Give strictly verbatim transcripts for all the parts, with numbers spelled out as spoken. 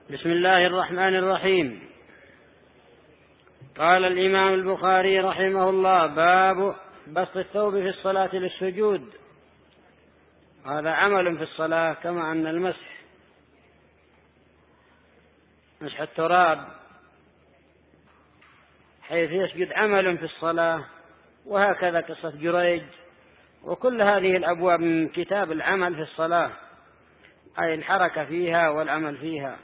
بسم الله الرحمن الرحيم. قال الإمام البخاري رحمه الله: باب بسط الثوب في الصلاة للسجود. هذا عمل في الصلاة، كما أن المسح مسح التراب حيث يسجد عمل في الصلاة، وهكذا قصة جريج، وكل هذه الأبواب من كتاب العمل في الصلاة، أي الحركة فيها والعمل فيها.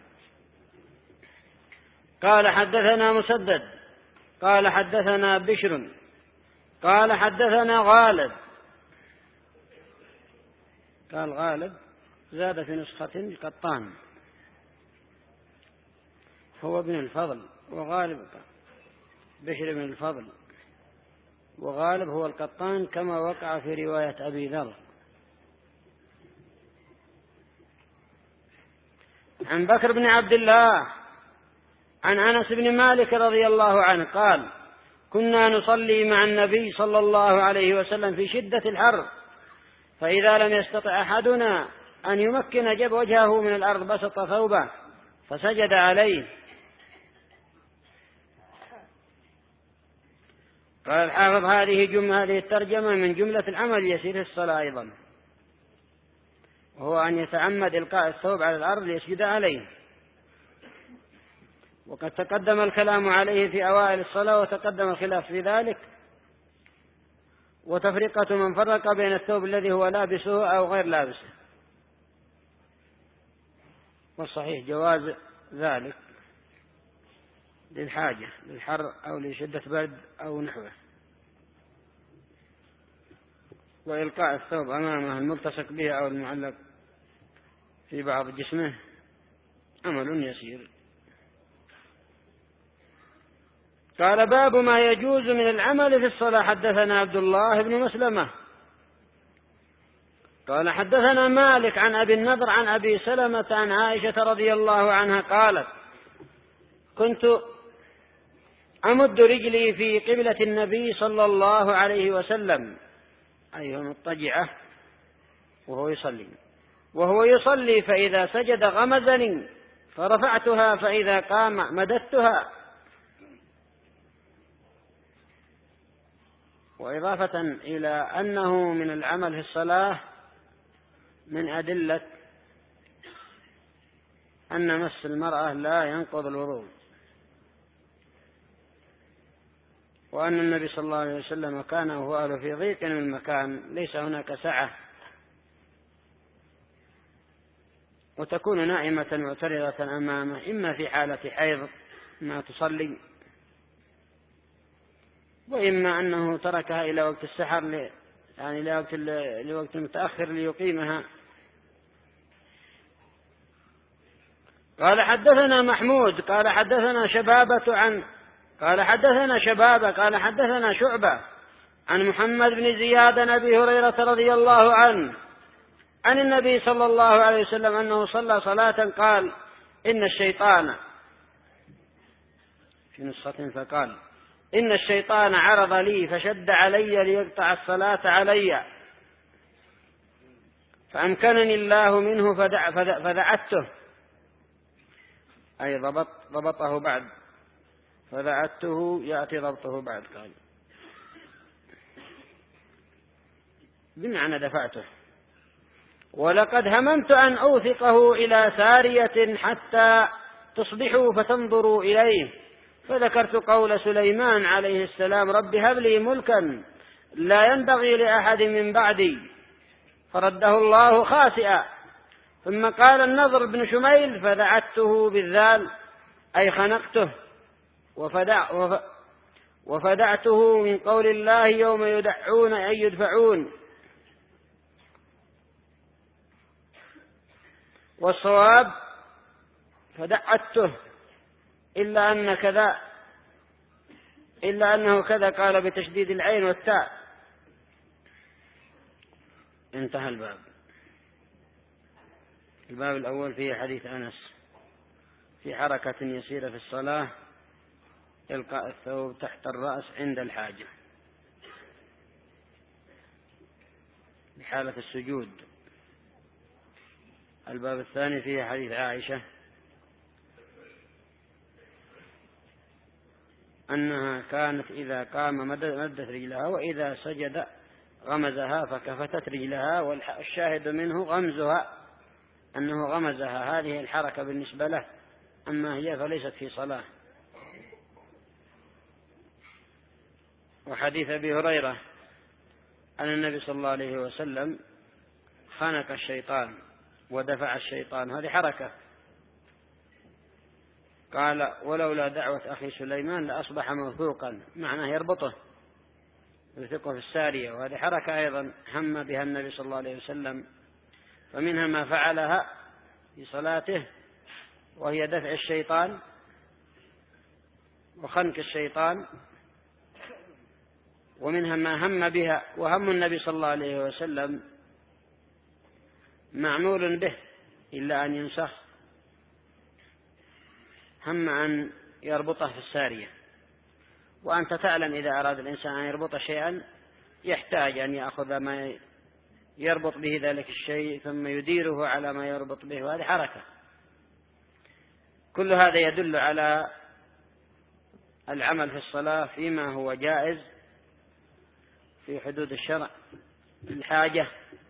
قال: حدثنا مسدد قال حدثنا بشر قال حدثنا غالب. قال غالب زاد في نسخة القطان، هو ابن الفضل، وغالب بشر بن الفضل، وغالب هو القطان كما وقع في رواية أبي ذر. عن بكر بن عبد الله عن أنس بن مالك رضي الله عنه قال: كنا نصلي مع النبي صلى الله عليه وسلم في شدة الحر، فإذا لم يستطع أحدنا أن يمكن جب وجهه من الأرض بسط ثوبه فسجد عليه. قال الحافظ: هذه جملة هذه الترجمة من جملة العمل يسير في الصلاة أيضا، وهو أن يتعمد إلقاء الثوب على الأرض ليسجد عليه، وقد تقدم الكلام عليه في أوائل الصلاة، وتقدم الخلاف في ذلك، وتفرقة من فرق بين الثوب الذي هو لابسه أو غير لابسه، والصحيح جواز ذلك للحاجة للحر أو لشدة برد أو نحوه. وإلقاء الثوب أمامه الملتصق به أو المعلق في بعض جسمه عمل يسير. قال: باب ما يجوز من العمل في الصلاة. حدثنا عبد الله بن مسلمة قال حدثنا مالك عن أبي النضر عن أبي سلمة عن عائشة رضي الله عنها قالت: كنت أمد رجلي في قبلة النبي صلى الله عليه وسلم، أي مضطجعة وهو يصلي وهو يصلي فإذا سجد غمزني فرفعتها، فإذا قام مددتها. وإضافة إلى أنه من العمل في الصلاة من أدلة أن مس المرأة لا ينقض الوضوء، وأن النبي صلى الله عليه وسلم كان وهو في ضيق من المكان ليس هناك سعة، وتكون نائمة معترضة أمامه، إما في حالة حيض ما تصلي، وإما أنه تركها إلى وقت السحر، يعني لوقت لوقت متأخر ليقيمها. قال: حدثنا محمود قال حدثنا شبابة عن قال حدثنا شبابة قال حدثنا شعبة عن محمد بن زياد عن أبي هريرة رضي الله عنه عن النبي صلى الله عليه وسلم أنه صلى صلاة قال: إن الشيطان في نسخة فقال: إن الشيطان عرض لي فشد علي ليقطع الصلاة علي، فأمكنني الله منه فدع فدعته، أي ضبط ضبطه بعد، فدعته يأتي ضبطه بعد، قال بمعنى دفعته. ولقد هممت أن أوثقه إلى سارية حتى تصبحوا فتنظروا إليه، فذكرت قول سليمان عليه السلام: رب هب لي ملكا لا ينبغي لأحد من بعدي، فرده الله خاسئا. ثم قال النضر بن شميل: فدعته بالذال، أي خنقته، وفدع وف وفدعته من قول الله: يوم يدعون أي يدفعون. والصواب فدعته، إلا أن كذا إلا أنه كذا قال بتشديد العين والتاء. انتهى الباب. الباب الأول فيه حديث أنس في حركة يسيرة في الصلاة، إلقاء الثوب تحت الرأس عند الحاجة بحالة السجود. الباب الثاني فيه حديث عائشة أنها كانت إذا قام مدت رجلها وإذا سجد غمزها فكفتت رجلها، والشاهد منه غمزها، أنه غمزها، هذه الحركة بالنسبة له، أما هي فليست في صلاة. وحديث أبي هريرة أن النبي صلى الله عليه وسلم خانق الشيطان ودفع الشيطان، هذه حركة، قال ولولا دعوة أخي سليمان لأصبح موثوقا، معناه يربطه يثقه في السارية، وهذه حركة أيضا هم بها النبي صلى الله عليه وسلم. فمنها ما فعلها في صلاته وهي دفع الشيطان وخنق الشيطان، ومنها ما هم بها، وهم النبي صلى الله عليه وسلم معمول به إلا أن ينسخ، هم أن يربطه في السارية. وأنت تعلم إذا أراد الإنسان أن يربط شيئا يحتاج أن يأخذ ما يربط به ذلك الشيء ثم يديره على ما يربط به، وهذه حركة. كل هذا يدل على العمل في الصلاة فيما هو جائز في حدود الشرع الحاجة.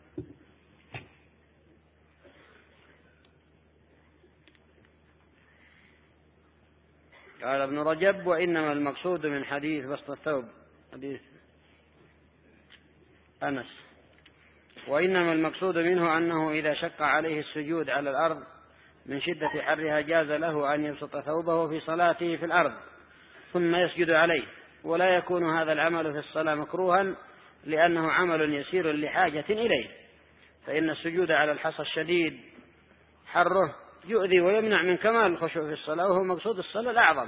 قال ابن رجب وإنما المقصود من حديث بسط الثوب، حديث أنس، وإنما المقصود منه أنه إذا شق عليه السجود على الأرض من شدة حرها جاز له أن يبسط ثوبه في صلاته في الأرض ثم يسجد عليه، ولا يكون هذا العمل في الصلاة مكروها لأنه عمل يسير لحاجة إليه، فإن السجود على الحصى الشديد حره يؤذي ويمنع من كمال الخشوع في الصلاة، وهو مقصود الصلاة الأعظم.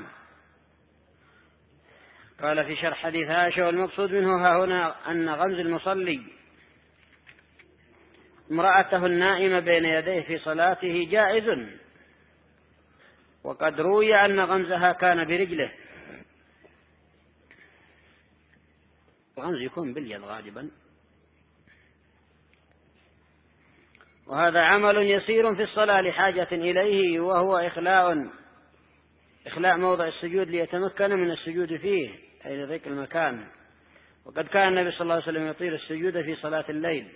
قال في شرح حديث عائشة والمقصود منه ها هنا أن غمز المصلي امرأته النائمة بين يديه في صلاته جائز، وقد روي أن غمزها كان برجله، الغمز يكون باليد غالبا، وهذا عمل يسير في الصلاة لحاجة إليه، وهو إخلاء إخلاء موضع السجود ليتمكن من السجود فيه أي لضيق المكان. وقد كان النبي صلى الله عليه وسلم يطيل السجود في صلاة الليل.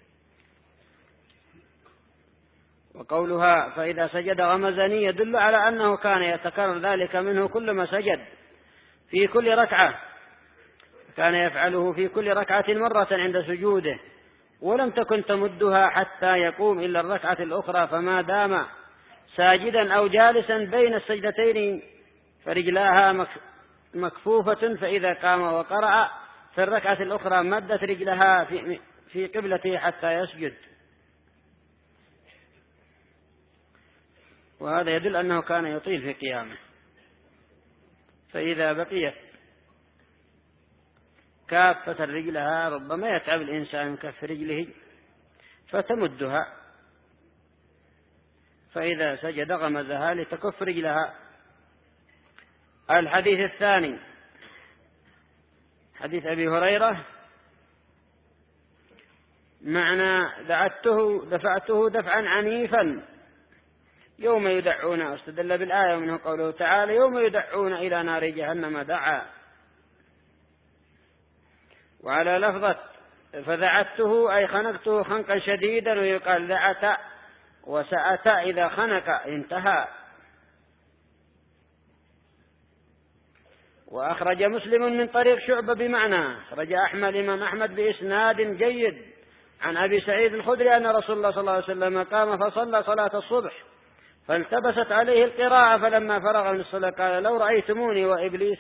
وقولها فإذا سجد غمزني يدل على أنه كان يتكرر ذلك منه كل ما سجد في كل ركعة، كان يفعله في كل ركعة مرة عند سجوده، ولم تكن تمدها حتى يقوم إلا الركعة الأخرى، فما دام ساجدا أو جالسا بين السجدتين فرجلاها مكفوفة، فإذا قام وقرأ في الركعة الأخرى مدت رجلها في, في قبلته حتى يسجد، وهذا يدل أنه كان يطيل في قيامه. فإذا بقيت كافة رجلها ربما يتعب الإنسان من كف رجله فتمدها، فإذا سجد غمزها لتكف رجلها. الحديث الثاني حديث أبي هريرة معنى دعته دفعته دفعا عنيفا يوم يدعون، استدل بالآية ومنه قوله تعالى يوم يدعون إلى نار جهنم دعا، وعلى لفظة فذعته أي خنقته خنقا شديدا، ويقال ذعت وسأت إذا خنق انتهى. وأخرج مسلم من طريق شعبة بمعنى، أخرج أحمد الإمام أحمد بإسناد جيد عن أبي سعيد الخدري أن رسول الله صلى الله عليه وسلم قام فصلى صلاة الصبح فالتبست عليه القراءة، فلما فرغ من الصلاة قال لو رأيتموني وإبليس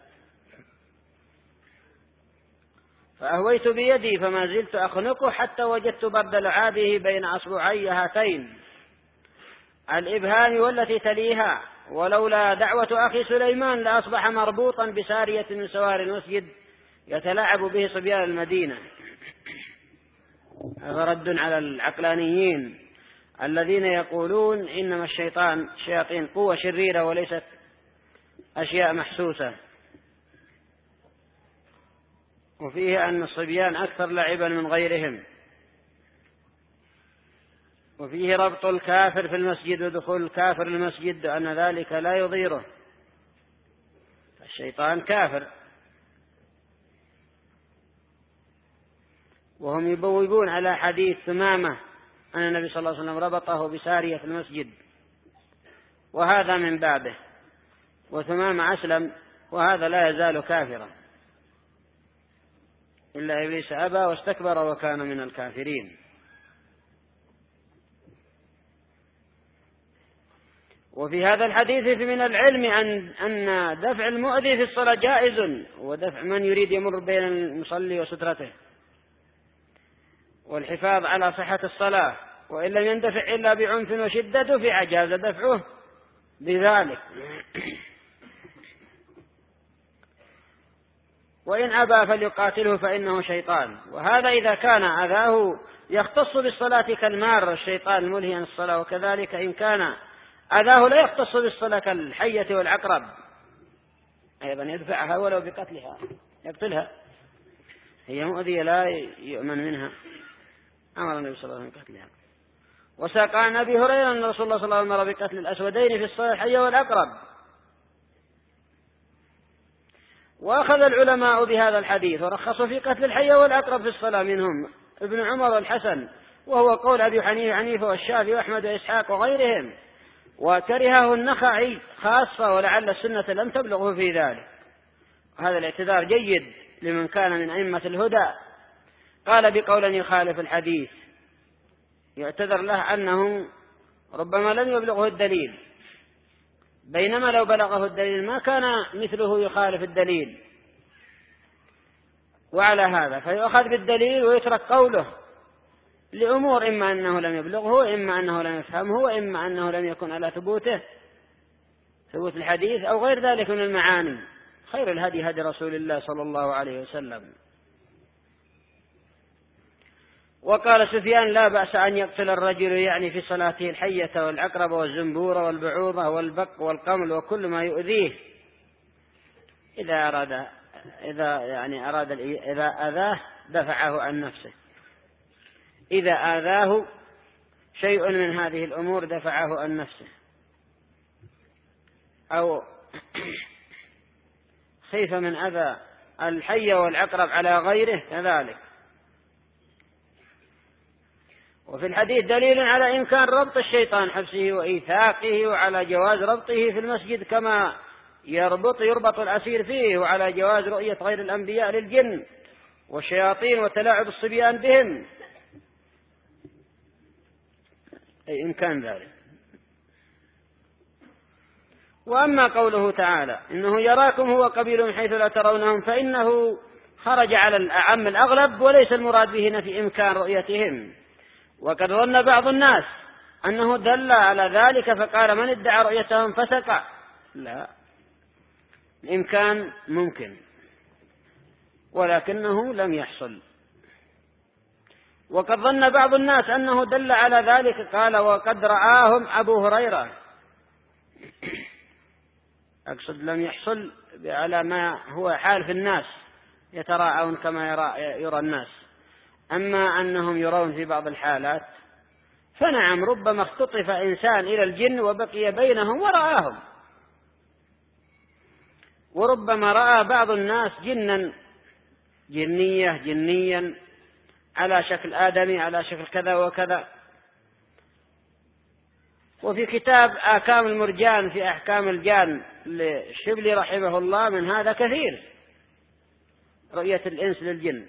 فأهويت بيدي فما زلت أخنقه حتى وجدت برد لعابه بين أصبعي هاتين الإبهام والتي تليها، ولولا دعوة أخي سليمان لأصبح مربوطا بسارية من سوار المسجد يتلاعب به صبيان المدينة. هذا رد على العقلانيين الذين يقولون إنما الشيطان شياطين قوة شريرة وليست أشياء محسوسة، وفيه أن الصبيان أكثر لعبا من غيرهم، وفيه ربط الكافر في المسجد ودخول الكافر المسجد أن ذلك لا يضيره، الشيطان كافر. وهم يبوبون على حديث ثمامة أن النبي صلى الله عليه وسلم ربطه بسارية في المسجد، وهذا من بابه، وثمامة أسلم وهذا لا يزال كافرا، إلا إبليس أبى واستكبر وكان من الكافرين. وفي هذا الحديث من العلم أن أن دفع المؤذي في الصلاة جائز، ودفع من يريد يمر بين المصلي وسترته، والحفاظ على صحة الصلاة، وإن لم يندفع إلا بعنف وشدة دفع جاز دفعه بذلك. وإن أبى فليقاتله فإنه شيطان. وهذا إذا كان أذاه يختص بالصلاة كالمار الشيطان الملهي عن الصلاة، وكذلك إن كان أذاه لا يختص بالصلاة كالحية والعقرب أيضا يدفعها ولو بقتلها، يقتلها، هي مؤذية لا يؤمن منها، أمر النبي صلى الله عليه وسلم بقتلها. وساق عن أبي هريرة أن رسول الله صلى الله عليه وسلم أمر بقتل الأسودين في الصلاة الحية والعقرب. وأخذ العلماء بهذا الحديث ورخصوا في قتل الحية والعقرب في الصلاة، منهم ابن عمر والحسن، وهو قول أبي حنيفة والشافعي وأحمد وإسحاق وغيرهم، وكرهه النخعي خاصة، ولعل السنة لم تبلغه في ذلك. هذا الاعتذار جيد لمن كان من أئمة الهدى قال بقول يخالف الحديث، يعتذر له أنه ربما لم يبلغه الدليل، بينما لو بلغه الدليل ما كان مثله يخالف الدليل. وعلى هذا فيؤخذ بالدليل ويترك قوله لأمور إما أنه لم يبلغه، وإما أنه لم يفهمه، وإما أنه لم يكن على ثبوته ثبوت الحديث أو غير ذلك من المعاني. خير الهدي هدي رسول الله صلى الله عليه وسلم. وقال سفيان لا بأس أن يقتل الرجل يعني في صلاته الحية والعقرب والزنبور والبعوضة والبق والقمل وكل ما يؤذيه، إذا أراد إذا يعني أراد إذا أذاه دفعه عن نفسه، إذا آذاه شيء من هذه الأمور دفعه عن نفسه، أو خيف من أذى الحية والعقرب على غيره كذلك. وفي الحديث دليل على إمكان ربط الشيطان حبسه وإيثاقه، وعلى جواز ربطه في المسجد كما يربط يربط الأسير فيه، وعلى جواز رؤية غير الأنبياء للجن والشياطين وتلاعب الصبيان بهم، أي إمكان ذلك. وأما قوله تعالى إنه يراكم هو قبيل من حيث لا ترونهم، فإنه خرج على الأعم الأغلب، وليس المراد به نفي إمكان رؤيتهم. وقد ظن بعض الناس أنه دل على ذلك فقال من ادعى رؤيتهم فسق، لا، الإمكان ممكن ولكنه لم يحصل. وقد ظن بعض الناس أنه دل على ذلك قال وقد رآهم أبو هريرة، أقصد لم يحصل على ما هو حال في الناس يتراءون كما يرى, يرى الناس. أما أنهم يرون في بعض الحالات فنعم، ربما اختطف إنسان إلى الجن وبقي بينهم ورآهم، وربما رأى بعض الناس جنا جنية جنيا على شكل آدمي على شكل كذا وكذا. وفي كتاب آكام المرجان في أحكام الجان للشبلي رحمه الله من هذا كثير، رؤية الإنس للجن.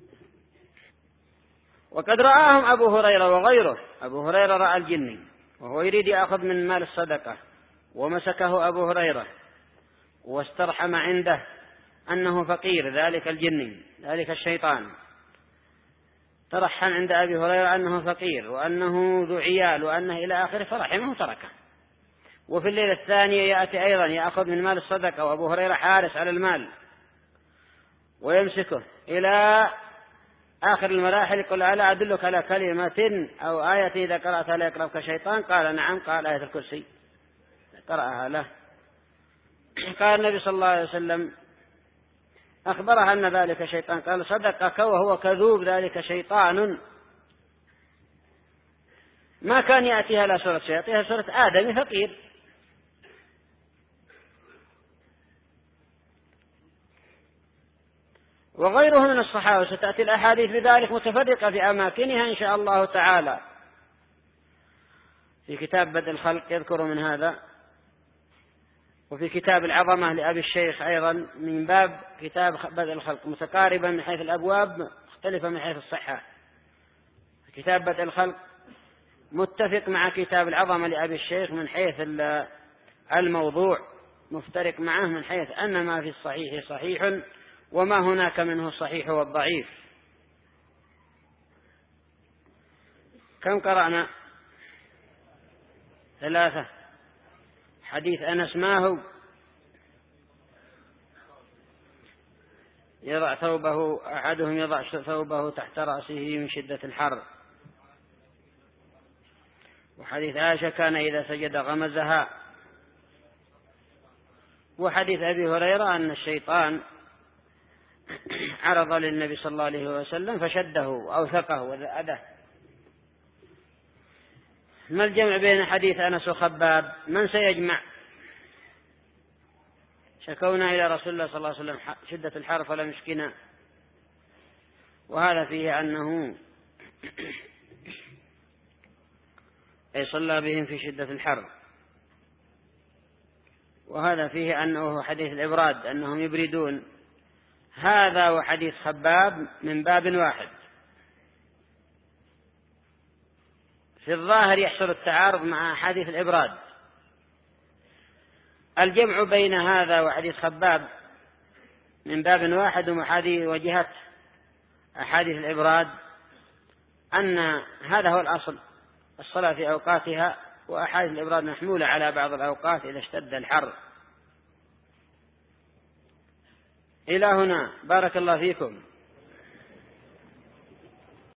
وقد رآهم أبو هريرة وغيره. أبو هريرة رأى الجن وهو يريد يأخذ من مال الصدقة، ومسكه أبو هريرة واسترحم عنده أنه فقير، ذلك الجن ذلك الشيطان ترحم عند أبي هريرة أنه فقير وأنه ذو عيال وأنه إلى آخره، فرحمه تركه. وفي الليلة الثانية يأتي أيضا يأخذ من مال الصدقة وأبو هريرة حارس على المال، ويمسكه إلى آخر المراحل يقول ألا أدلك على كلمة أو آية إذا قرأتها لا يقربك شيطان؟ قال نعم. قال آية الكرسي، قرأها له. قال النبي صلى الله عليه وسلم أخبرها أن ذلك شيطان، قال صدقك وهو كذوب، ذلك شيطان. ما كان يأتيها لا سورة شياطين، سورة آدم فقير. وغيره من الصحابة، ستأتي الأحاديث بذلك متفرقة في أماكنها إن شاء الله تعالى. في كتاب بدء الخلق يذكر من هذا، وفي كتاب العظمة لأبي الشيخ أيضا من باب كتاب بدء الخلق، متقاربا من حيث الأبواب، مختلفة من حيث الصحة. كتاب بدء الخلق متفق مع كتاب العظمة لأبي الشيخ من حيث الموضوع، مفترق معه من حيث أن ما في الصحيح صحيح وما هناك منه الصحيح والضعيف. كم قرأنا؟ ثلاثة. حديث أنس ما هو؟ يضع ثوبه أحدهم يضع ثوبه تحت رأسه من شدة الحر. وحديث عائشة كان إذا سجد غمزها. وحديث أبي هريرة أن الشيطان عرض للنبي صلى الله عليه وسلم فشده وأوثقه وذأده. ما الجمع بين حديث أنس وخباب؟ من سيجمع؟ شكونا إلى رسول الله صلى الله عليه وسلم شدة الحر فلم يشكنا، وهذا فيه أنه أي صلى بهم في شدة الحر، وهذا فيه أنه حديث الإبراد أنهم يبردون. هذا وحديث خباب من باب واحد، في الظاهر يحصل التعارض مع حديث الإبراد. الجمع بين هذا وحديث خباب من باب واحد وجهة أحاديث الإبراد أن هذا هو الأصل، الصلاة في أوقاتها، وأحاديث الإبراد محمولة على بعض الأوقات إذا اشتد الحر. إلى هنا بارك الله فيكم.